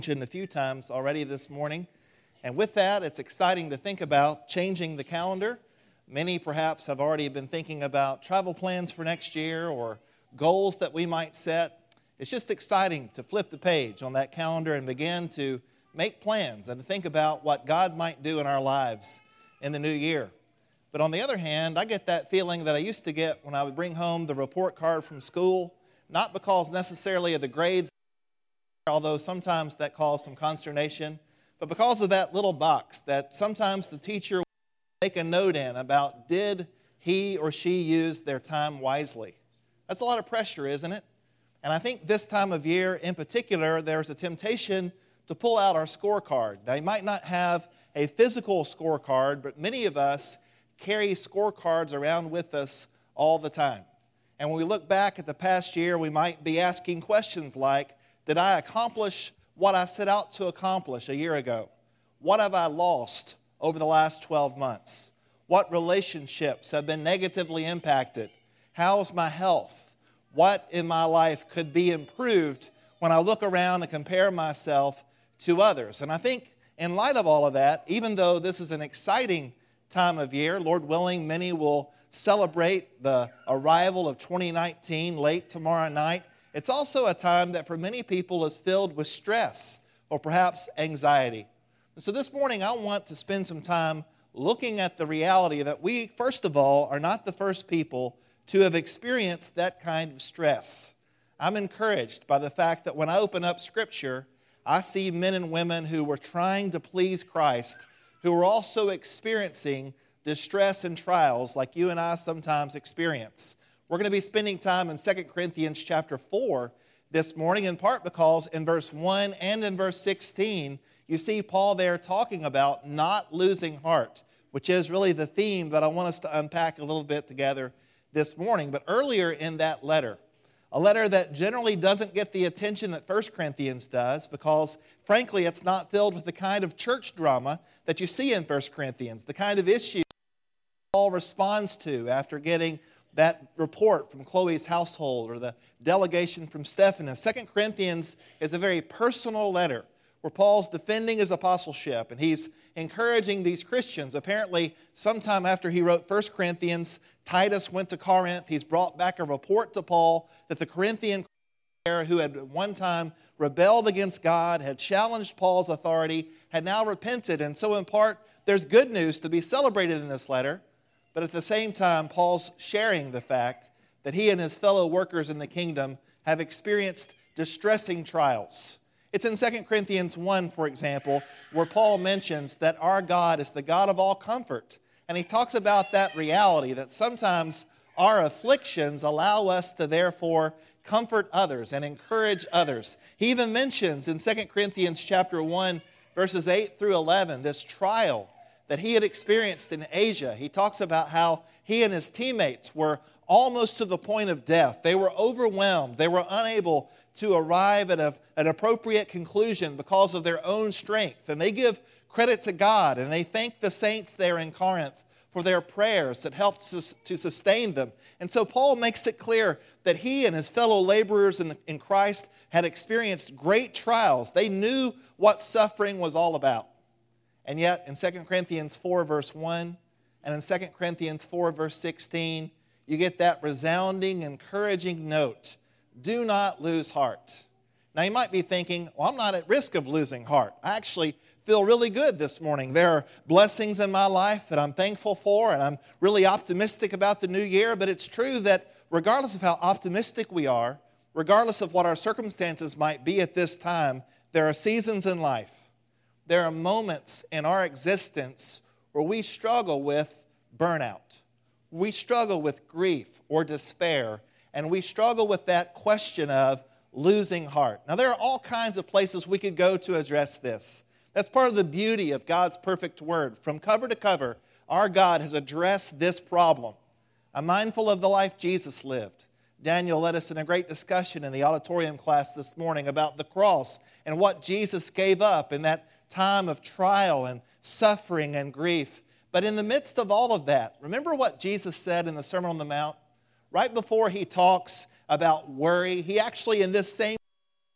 mentioned a few times already this morning. And with that, it's exciting to think about changing the calendar. Many perhaps have already been thinking about travel plans for next year or goals that we might set. It's just exciting to flip the page on that calendar and begin to make plans and to think about what God might do in our lives in the new year. But on the other hand, I get that feeling that I used to get when I would bring home the report card from school, not because necessarily of the grades, although sometimes that caused some consternation, but because of that little box that sometimes the teacher would make a note in about did he or she use their time wisely. That's a lot of pressure, isn't it? And I think this time of year in particular, there's a temptation to pull out our scorecard. Now, you might not have a physical scorecard, but many of us carry scorecards around with us all the time. And when we look back at the past year, we might be asking questions like, did I accomplish what I set out to accomplish a year ago? What have I lost over the last 12 months? What relationships have been negatively impacted? How's my health? What in my life could be improved when I look around and compare myself to others? And I think in light of all of that, even though this is an exciting time of year, Lord willing, many will celebrate the arrival of 2019 late tomorrow night. It's also a time that for many people is filled with stress or perhaps anxiety. And so this morning I want to spend some time looking at the reality that we, first of all, are not the first people to have experienced that kind of stress. I'm encouraged by the fact that when I open up Scripture, I see men and women who were trying to please Christ, who were also experiencing distress and trials like you and I sometimes experience. We're going to be spending time in 2 Corinthians chapter 4 this morning, in part because in verse 1 and in verse 16, you see Paul there talking about not losing heart, which is really the theme that I want us to unpack a little bit together this morning. But earlier in that letter, a letter that generally doesn't get the attention that 1 Corinthians does because, frankly, it's not filled with the kind of church drama that you see in 1 Corinthians, the kind of issue Paul responds to after getting that report from Chloe's household or the delegation from Stephanas. 2 Corinthians is a very personal letter where Paul's defending his apostleship and he's encouraging these Christians. Apparently, sometime after he wrote 1 Corinthians, Titus went to Corinth. He's brought back a report to Paul that the Corinthian who had at one time rebelled against God, had challenged Paul's authority, had now repented. And so in part, there's good news to be celebrated in this letter. But at the same time, Paul's sharing the fact that he and his fellow workers in the kingdom have experienced distressing trials. It's in 2 Corinthians 1, for example, where Paul mentions that our God is the God of all comfort. And he talks about that reality that sometimes our afflictions allow us to therefore comfort others and encourage others. He even mentions in 2 Corinthians chapter 1, verses 8 through 11, this trial that he had experienced in Asia. He talks about how he and his teammates were almost to the point of death. They were overwhelmed. They were unable to arrive at an appropriate conclusion because of their own strength. And they give credit to God, and they thank the saints there in Corinth for their prayers that helped to sustain them. And so Paul makes it clear that he and his fellow laborers in Christ had experienced great trials. They knew what suffering was all about. And yet, in 2 Corinthians 4, verse 1, and in 2 Corinthians 4, verse 16, you get that resounding, encouraging note. Do not lose heart. Now, you might be thinking, well, I'm not at risk of losing heart. I actually feel really good this morning. There are blessings in my life that I'm thankful for, and I'm really optimistic about the new year. But it's true that regardless of how optimistic we are, regardless of what our circumstances might be at this time, there are seasons in life. There are moments in our existence where we struggle with burnout. We struggle with grief or despair, and we struggle with that question of losing heart. Now, there are all kinds of places we could go to address this. That's part of the beauty of God's perfect word. From cover to cover, our God has addressed this problem. I'm mindful of the life Jesus lived. Daniel led us in a great discussion in the auditorium class this morning about the cross and what Jesus gave up in that time of trial and suffering and grief. But in the midst of all of that, remember what Jesus said in the Sermon on the Mount? Right before he talks about worry, he actually in this same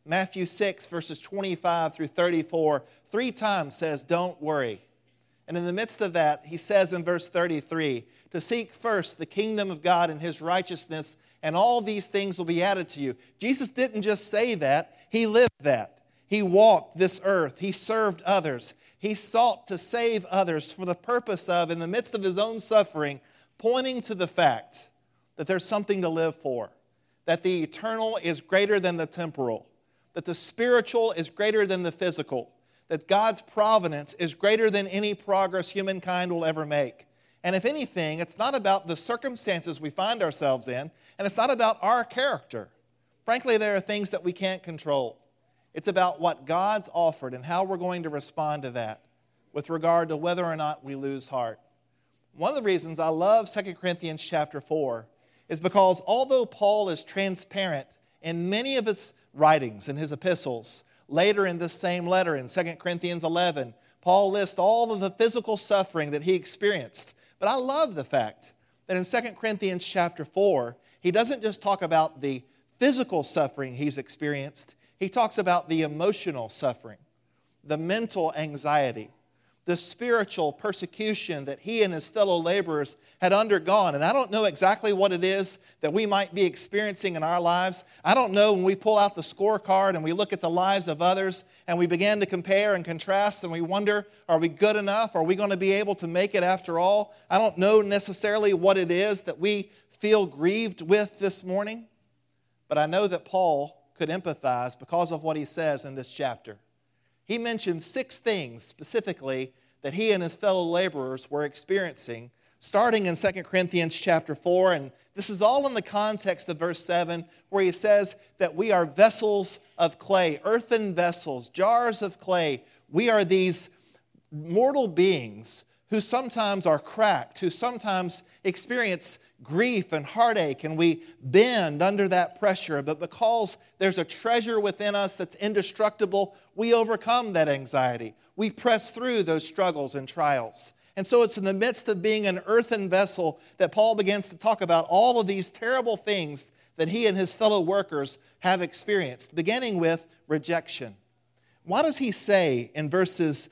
Matthew 6, verses 25 through 34, 3 times says, don't worry. And in the midst of that, he says in verse 33, to seek first the kingdom of God and his righteousness, and all these things will be added to you. Jesus didn't just say that, he lived that. He walked this earth. He served others. He sought to save others for the purpose of, in the midst of his own suffering, pointing to the fact that there's something to live for, that the eternal is greater than the temporal, that the spiritual is greater than the physical, that God's providence is greater than any progress humankind will ever make. And if anything, it's not about the circumstances we find ourselves in, and it's not about our character. Frankly, there are things that we can't control. It's about what God's offered and how we're going to respond to that with regard to whether or not we lose heart. One of the reasons I love 2 Corinthians chapter 4 is because although Paul is transparent in many of his writings and his epistles, later in this same letter in 2 Corinthians 11, Paul lists all of the physical suffering that he experienced. But I love the fact that in 2 Corinthians chapter 4, he doesn't just talk about the physical suffering he's experienced, he talks about the emotional suffering, the mental anxiety, the spiritual persecution that he and his fellow laborers had undergone. And I don't know exactly what it is that we might be experiencing in our lives. I don't know when we pull out the scorecard and we look at the lives of others and we begin to compare and contrast and we wonder, are we good enough? Are we going to be able to make it after all? I don't know necessarily what it is that we feel grieved with this morning, but I know that Paul could empathize because of what he says in this chapter. He mentions 6 things specifically that he and his fellow laborers were experiencing, starting in 2 Corinthians chapter 4. And this is all in the context of verse 7, where he says that we are vessels of clay, earthen vessels, jars of clay. We are these mortal beings who sometimes are cracked, who sometimes experience grief and heartache, and we bend under that pressure. But because there's a treasure within us that's indestructible, we overcome that anxiety. We press through those struggles and trials. And so it's in the midst of being an earthen vessel that Paul begins to talk about all of these terrible things that he and his fellow workers have experienced, beginning with rejection. Why does he say in verses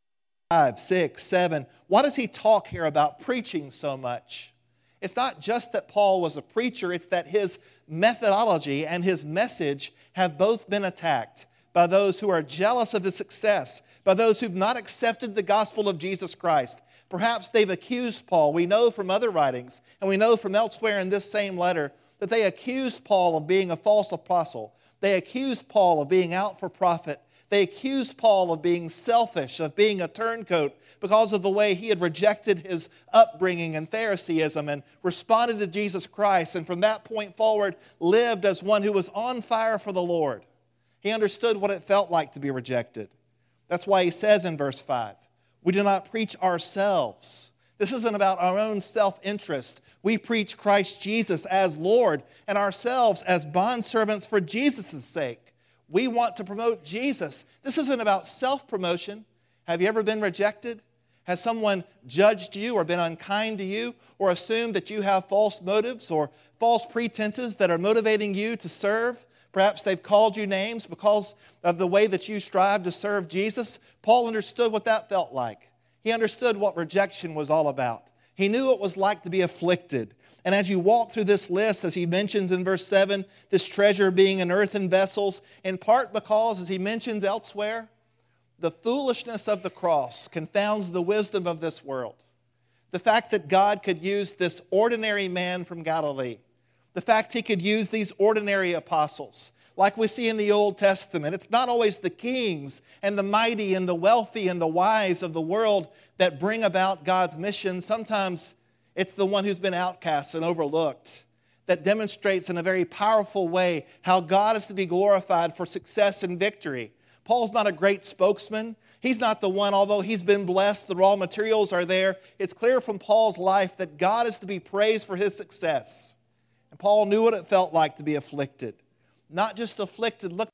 5, 6, 7, why does he talk here about preaching so much? It's not just that Paul was a preacher, it's that his methodology and his message have both been attacked by those who are jealous of his success, by those who've not accepted the gospel of Jesus Christ. Perhaps they've accused Paul. We know from other writings, and we know from elsewhere in this same letter, that they accused Paul of being a false apostle. They accused Paul of being out for profit. They accused Paul of being selfish, of being a turncoat, because of the way he had rejected his upbringing and Phariseeism and responded to Jesus Christ, and from that point forward lived as one who was on fire for the Lord. He understood what it felt like to be rejected. That's why he says in verse 5, we do not preach ourselves. This isn't about our own self-interest. We preach Christ Jesus as Lord and ourselves as bondservants for Jesus' sake. We want to promote Jesus. This isn't about self-promotion. Have you ever been rejected? Has someone judged you or been unkind to you or assumed that you have false motives or false pretenses that are motivating you to serve? Perhaps they've called you names because of the way that you strive to serve Jesus. Paul understood what that felt like. He understood what rejection was all about. He knew what it was like to be afflicted. And as you walk through this list, as he mentions in verse 7, this treasure being in earthen vessels, in part because, as he mentions elsewhere, the foolishness of the cross confounds the wisdom of this world. The fact that God could use this ordinary man from Galilee, the fact he could use these ordinary apostles, like we see in the Old Testament. It's not always the kings and the mighty and the wealthy and the wise of the world that bring about God's mission. Sometimes it's the one who's been outcast and overlooked that demonstrates in a very powerful way how God is to be glorified for success and victory. Paul's not a great spokesman. He's not the one, although he's been blessed, the raw materials are there. It's clear from Paul's life that God is to be praised for his success. And Paul knew what it felt like to be afflicted. Not just afflicted, look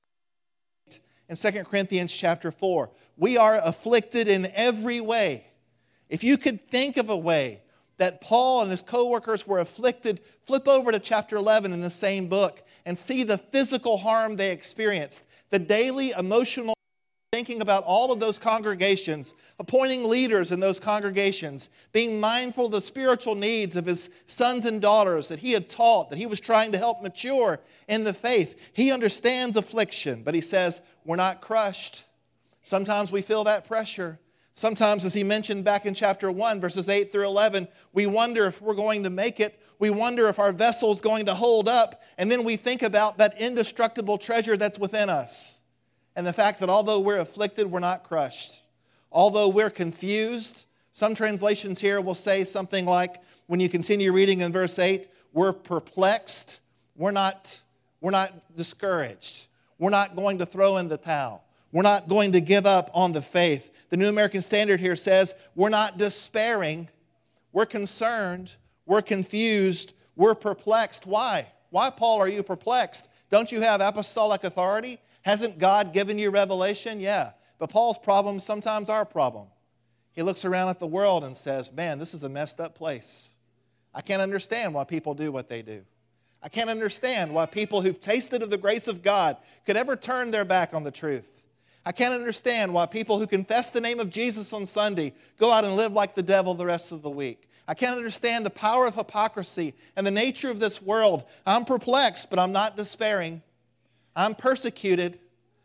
in 2 Corinthians chapter 4. We are afflicted in every way. If you could think of a way that Paul and his co-workers were afflicted, flip over to chapter 11 in the same book and see the physical harm they experienced. the daily emotional thinking about all of those congregations, appointing leaders in those congregations, being mindful of the spiritual needs of his sons and daughters that he had taught, that he was trying to help mature in the faith. He understands affliction, but he says, we're not crushed. Sometimes we feel that pressure. Sometimes, as he mentioned back in chapter 1, verses 8 through 11, we wonder if we're going to make it. We wonder if our vessel's going to hold up. And then we think about that indestructible treasure that's within us. And the fact that although we're afflicted, we're not crushed. Although we're confused, some translations here will say something like, when you continue reading in verse 8, we're perplexed, we're not discouraged. We're not going to throw in the towel. We're not going to give up on the faith. The New American Standard here says, we're not despairing, we're concerned, we're confused, we're perplexed. Why? Why, Paul, are you perplexed? Don't you have apostolic authority? Hasn't God given you revelation? Yeah. But Paul's problem is sometimes our problem. He looks around at the world and says, man, this is a messed up place. I can't understand why people do what they do. I can't understand why people who've tasted of the grace of God could ever turn their back on the truth. I can't understand why people who confess the name of Jesus on Sunday go out and live like the devil the rest of the week. I can't understand the power of hypocrisy and the nature of this world. I'm perplexed, but I'm not despairing. I'm persecuted,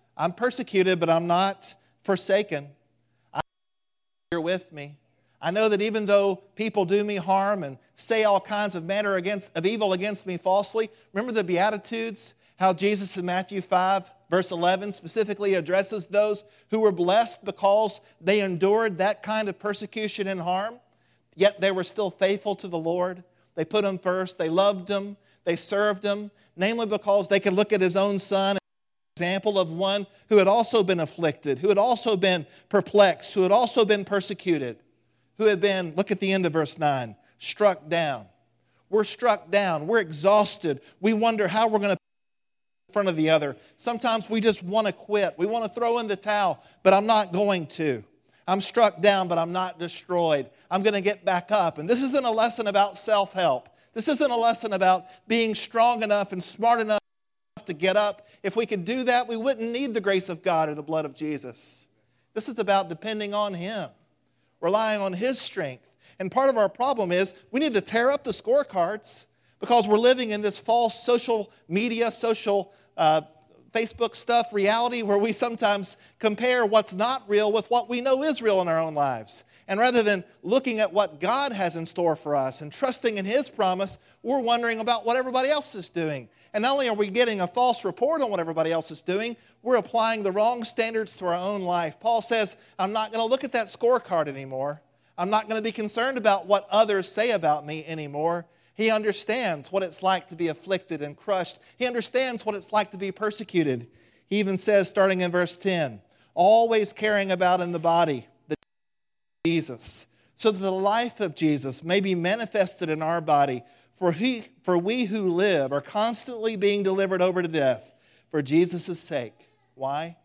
but I'm not forsaken. You're with me. I know that even though people do me harm and say all kinds of manner of evil against me falsely, remember the Beatitudes, how Jesus in Matthew 5, verse 11, specifically addresses those who were blessed because they endured that kind of persecution and harm, yet they were still faithful to the Lord. They put Him first. They loved Him. They served Him, namely because they could look at His own Son, example of one who had also been afflicted, who had also been perplexed, who had also been persecuted, who had been, look at the end of verse 9, struck down. We're struck down. We're exhausted. We wonder how we're going to in front of the other. Sometimes we just want to quit. We want to throw in the towel, but I'm not going to. I'm struck down, but I'm not destroyed. I'm going to get back up. And this isn't a lesson about self-help. This isn't a lesson about being strong enough and smart enough to get up. If we could do that, we wouldn't need the grace of God or the blood of Jesus. This is about depending on Him, relying on His strength. And part of our problem is we need to tear up the scorecards because we're living in this false social media, social Facebook stuff reality where we sometimes compare what's not real with what we know is real in our own lives. And rather than looking at what God has in store for us and trusting in His promise, we're wondering about what everybody else is doing. And not only are we getting a false report on what everybody else is doing, we're applying the wrong standards to our own life. Paul says, I'm not going to look at that scorecard anymore. I'm not going to be concerned about what others say about me anymore. He understands what it's like to be afflicted and crushed. He understands what it's like to be persecuted. He even says, starting in verse 10, always carrying about in the body the death of Jesus, so that the life of Jesus may be manifested in our body. For we who live are constantly being delivered over to death for Jesus' sake. Why?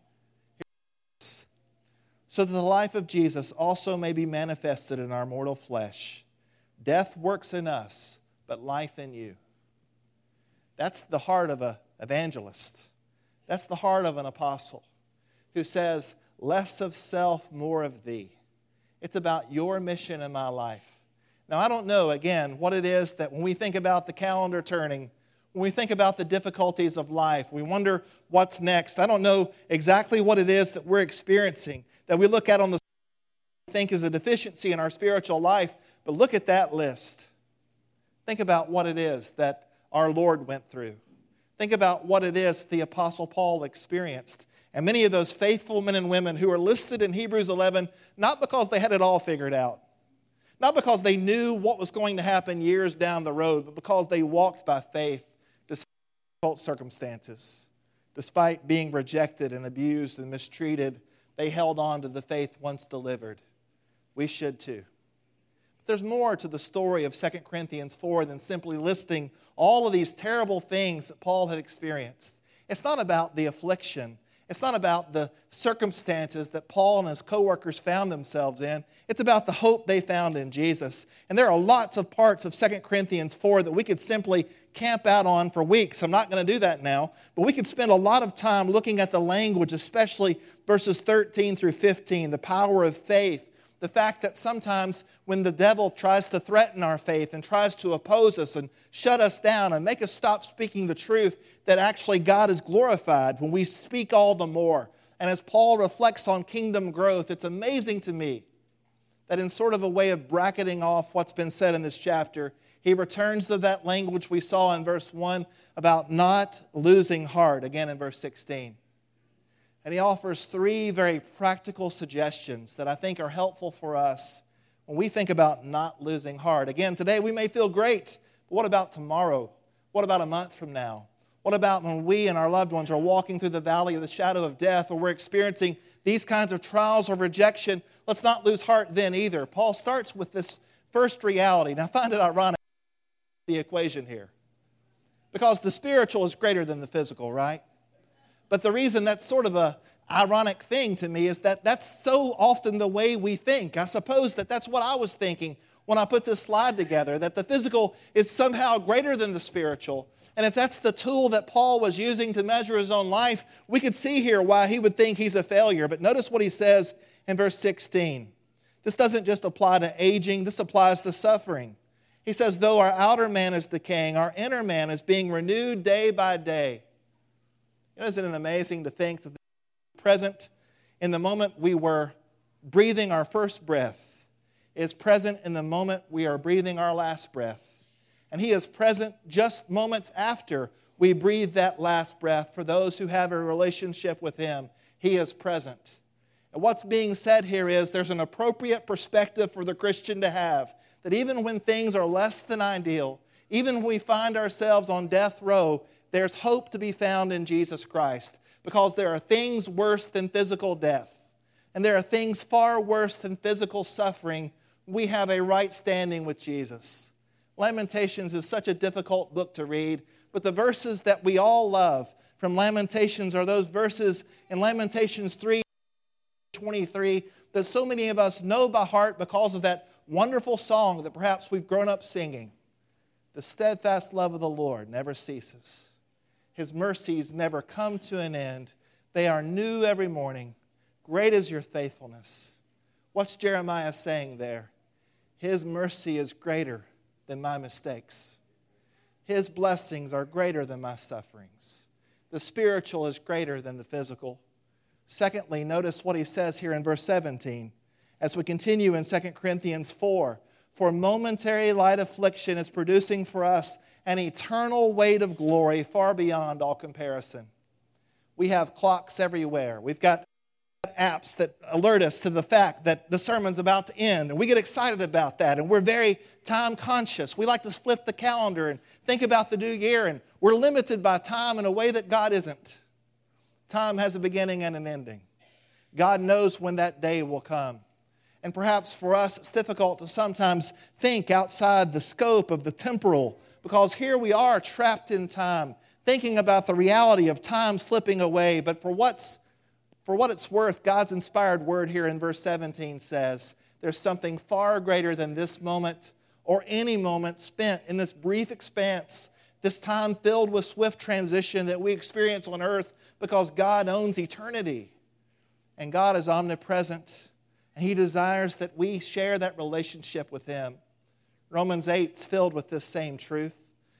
So that the life of Jesus also may be manifested in our mortal flesh. Death works in us, but life in you. That's the heart of an evangelist. That's the heart of an apostle who says, less of self, more of thee. It's about your mission in my life. Now, I don't know, again, what it is that when we think about the calendar turning, when we think about the difficulties of life, we wonder what's next. I don't know exactly what it is that we're experiencing, that we look at on the think is a deficiency in our spiritual life, but look at that list. Think about what it is that our Lord went through. Think about what it is the Apostle Paul experienced. And many of those faithful men and women who are listed in Hebrews 11, not because they had it all figured out, not because they knew what was going to happen years down the road, but because they walked by faith despite difficult circumstances. Despite being rejected and abused and mistreated, they held on to the faith once delivered. We should too. But there's more to the story of 2 Corinthians 4 than simply listing all of these terrible things that Paul had experienced. It's not about the affliction. It's not about the circumstances that Paul and his co-workers found themselves in. It's about the hope they found in Jesus. And there are lots of parts of 2 Corinthians 4 that we could simply camp out on for weeks. I'm not going to do that now. But we could spend a lot of time looking at the language, especially verses 13 through 15, the power of faith. The fact that sometimes when the devil tries to threaten our faith and tries to oppose us and shut us down and make us stop speaking the truth, that actually God is glorified when we speak all the more. And as Paul reflects on kingdom growth, it's amazing to me that in sort of a way of bracketing off what's been said in this chapter, he returns to that language we saw in verse 1 about not losing heart, again in verse 16. And he offers three very practical suggestions that I think are helpful for us when we think about not losing heart. Again, today we may feel great, but what about tomorrow? What about a month from now? What about when we and our loved ones are walking through the valley of the shadow of death, or we're experiencing these kinds of trials or rejection? Let's not lose heart then either. Paul starts with this first reality. Now, I find it ironic, the equation here, because the spiritual is greater than the physical, right? But the reason that's sort of an ironic thing to me is that that's so often the way we think. I suppose that's what I was thinking when I put this slide together, that the physical is somehow greater than the spiritual. And if that's the tool that Paul was using to measure his own life, we could see here why he would think he's a failure. But notice what he says in verse 16. This doesn't just apply to aging, this applies to suffering. He says, though our outer man is decaying, our inner man is being renewed day by day. Isn't it amazing to think that the present in the moment we were breathing our first breath is present in the moment we are breathing our last breath. And He is present just moments after we breathe that last breath. For those who have a relationship with Him, He is present. And what's being said here is there's an appropriate perspective for the Christian to have, that even when things are less than ideal, even when we find ourselves on death row, there's hope to be found in Jesus Christ, because there are things worse than physical death, and there are things far worse than physical suffering. We have a right standing with Jesus. Lamentations is such a difficult book to read, but the verses that we all love from Lamentations are those verses in Lamentations 3:23 that so many of us know by heart because of that wonderful song that perhaps we've grown up singing. The steadfast love of the Lord never ceases. His mercies never come to an end. They are new every morning. Great is your faithfulness. What's Jeremiah saying there? His mercy is greater than my mistakes. His blessings are greater than my sufferings. The spiritual is greater than the physical. Secondly, notice what he says here in verse 17. As we continue in 2 Corinthians 4, for momentary light affliction is producing for us an eternal weight of glory far beyond all comparison. We have clocks everywhere. We've got apps that alert us to the fact that the sermon's about to end, and we get excited about that, and we're very time conscious. We like to flip the calendar and think about the new year, and we're limited by time in a way that God isn't. Time has a beginning and an ending. God knows when that day will come. And perhaps for us, it's difficult to sometimes think outside the scope of the temporal, because here we are trapped in time, thinking about the reality of time slipping away. But for what it's worth, God's inspired word here in verse 17 says, there's something far greater than this moment or any moment spent in this brief expanse, this time filled with swift transition that we experience on earth, because God owns eternity. And God is omnipresent, and He desires that we share that relationship with Him. Romans 8 is filled with this same truth.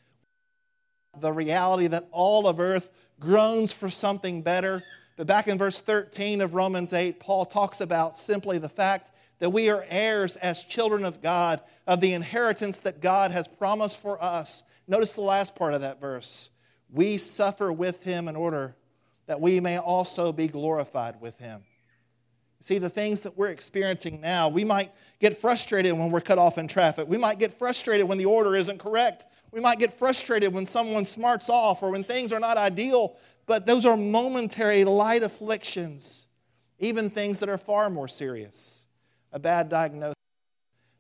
The reality that all of earth groans for something better. But back in verse 13 of Romans 8, Paul talks about simply the fact that we are heirs as children of God of the inheritance that God has promised for us. Notice the last part of that verse. We suffer with Him in order that we may also be glorified with Him. See, the things that we're experiencing now, we might get frustrated when we're cut off in traffic. We might get frustrated when the order isn't correct. We might get frustrated when someone smarts off or when things are not ideal. But those are momentary light afflictions, even things that are far more serious. A bad diagnosis,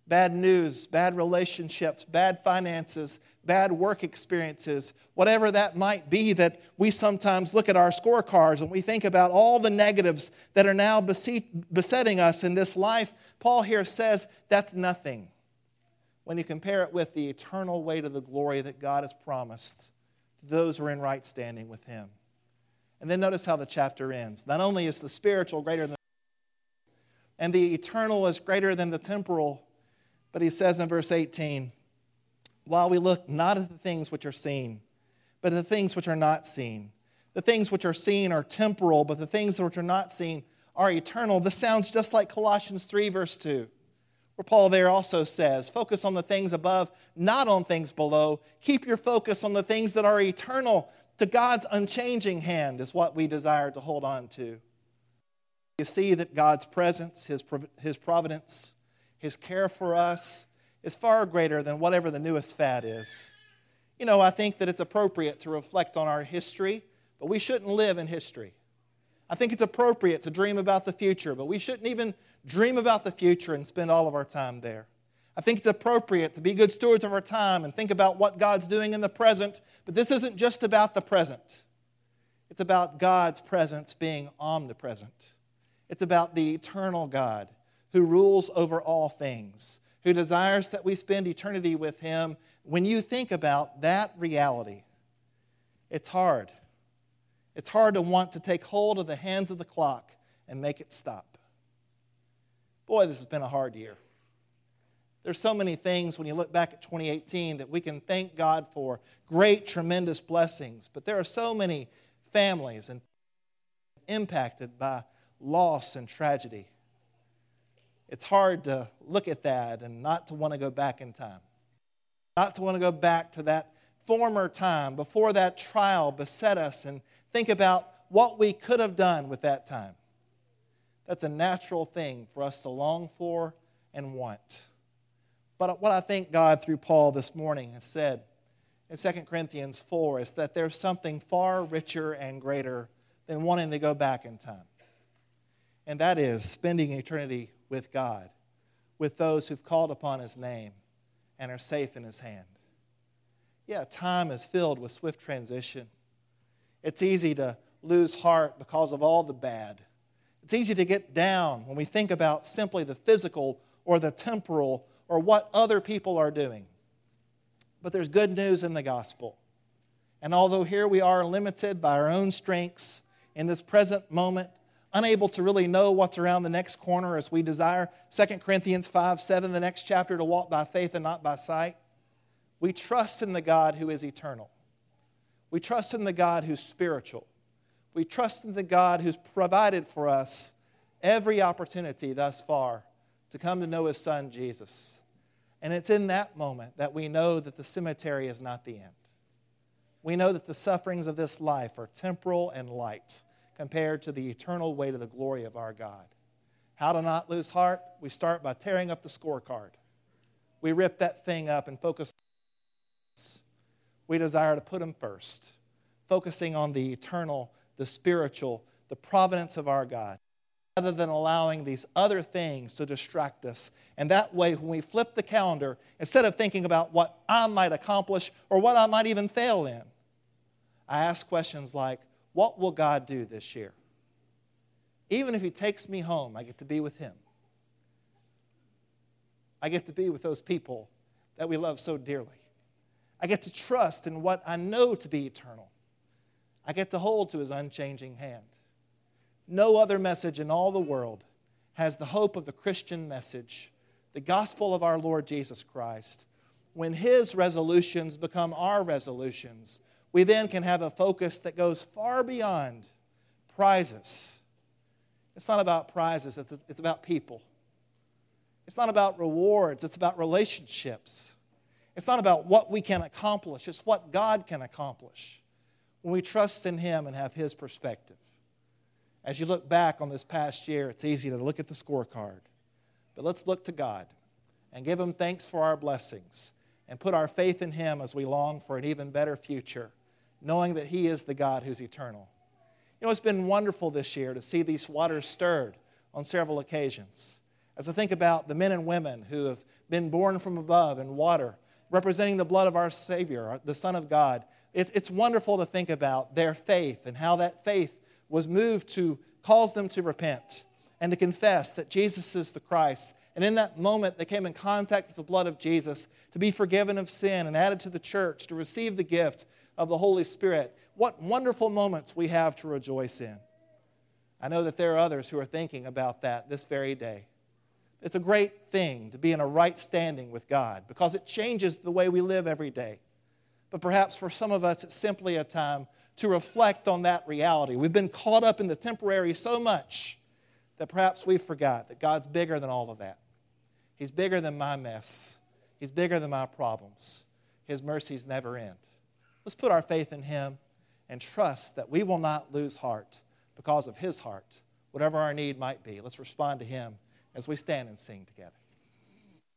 bad news, bad relationships, bad finances, bad work experiences, whatever that might be, that we sometimes look at our scorecards and we think about all the negatives that are now besetting us in this life. Paul here says that's nothing when you compare it with the eternal weight of the glory that God has promised to those who are in right standing with Him. And then notice how the chapter ends. Not only is the spiritual greater than and the eternal is greater than the temporal, but he says in verse 18, while we look not at the things which are seen, but at the things which are not seen. The things which are seen are temporal, but the things which are not seen are eternal. This sounds just like Colossians 3, verse 2, where Paul there also says, focus on the things above, not on things below. Keep your focus on the things that are eternal. To God's unchanging hand is what we desire to hold on to. You see that God's presence, His providence, His care for us is far greater than whatever the newest fad is. You know, I think that it's appropriate to reflect on our history, but we shouldn't live in history. I think it's appropriate to dream about the future, but we shouldn't even dream about the future and spend all of our time there. I think it's appropriate to be good stewards of our time and think about what God's doing in the present, but this isn't just about the present. It's about God's presence being omnipresent. It's about the eternal God who rules over all things, who desires that we spend eternity with Him. When you think about that reality, it's hard. It's hard to want to take hold of the hands of the clock and make it stop. Boy, this has been a hard year. There's so many things when you look back at 2018 that we can thank God for, great, tremendous blessings. But there are so many families impacted by loss and tragedy. It's hard to look at that and not to want to go back in time. Not to want to go back to that former time before that trial beset us and think about what we could have done with that time. That's a natural thing for us to long for and want. But what I think God through Paul this morning has said in 2 Corinthians 4 is that there's something far richer and greater than wanting to go back in time. And that is spending eternity with God, with those who've called upon His name and are safe in His hand. Yeah, time is filled with swift transition. It's easy to lose heart because of all the bad. It's easy to get down when we think about simply the physical or the temporal or what other people are doing. But there's good news in the gospel. And although here we are limited by our own strengths in this present moment, unable to really know what's around the next corner as we desire 2 Corinthians 5:7, the next chapter, to walk by faith and not by sight, we trust in the God who is eternal. We trust in the God who's spiritual. We trust in the God who's provided for us every opportunity thus far to come to know His Son, Jesus. And it's in that moment that we know that the cemetery is not the end. We know that the sufferings of this life are temporal and light compared to the eternal weight of the glory of our God. How to not lose heart? We start by tearing up the scorecard. We rip that thing up and focus. We desire to put Him first, focusing on the eternal, the spiritual, the providence of our God, rather than allowing these other things to distract us. And that way, when we flip the calendar, instead of thinking about what I might accomplish or what I might even fail in, I ask questions like, what will God do this year? Even if He takes me home, I get to be with Him. I get to be with those people that we love so dearly. I get to trust in what I know to be eternal. I get to hold to His unchanging hand. No other message in all the world has the hope of the Christian message, the gospel of our Lord Jesus Christ. When His resolutions become our resolutions, we then can have a focus that goes far beyond prizes. It's not about prizes, it's about people. It's not about rewards, it's about relationships. It's not about what we can accomplish, it's what God can accomplish when we trust in Him and have His perspective. As you look back on this past year, it's easy to look at the scorecard. But let's look to God and give Him thanks for our blessings and put our faith in Him as we long for an even better future, knowing that He is the God who's eternal. You know, it's been wonderful this year to see these waters stirred on several occasions. As I think about the men and women who have been born from above in water, representing the blood of our Savior, the Son of God, it's wonderful to think about their faith and how that faith was moved to cause them to repent and to confess that Jesus is the Christ. And in that moment, they came in contact with the blood of Jesus to be forgiven of sin and added to the church to receive the gift of the Holy Spirit. What wonderful moments we have to rejoice in. I know that there are others who are thinking about that this very day. It's a great thing to be in a right standing with God because it changes the way we live every day. But perhaps for some of us, it's simply a time to reflect on that reality. We've been caught up in the temporary so much that perhaps we forgot that God's bigger than all of that. He's bigger than my mess. He's bigger than my problems. His mercies never end. Let's put our faith in Him and trust that we will not lose heart because of His heart, whatever our need might be. Let's respond to Him as we stand and sing together.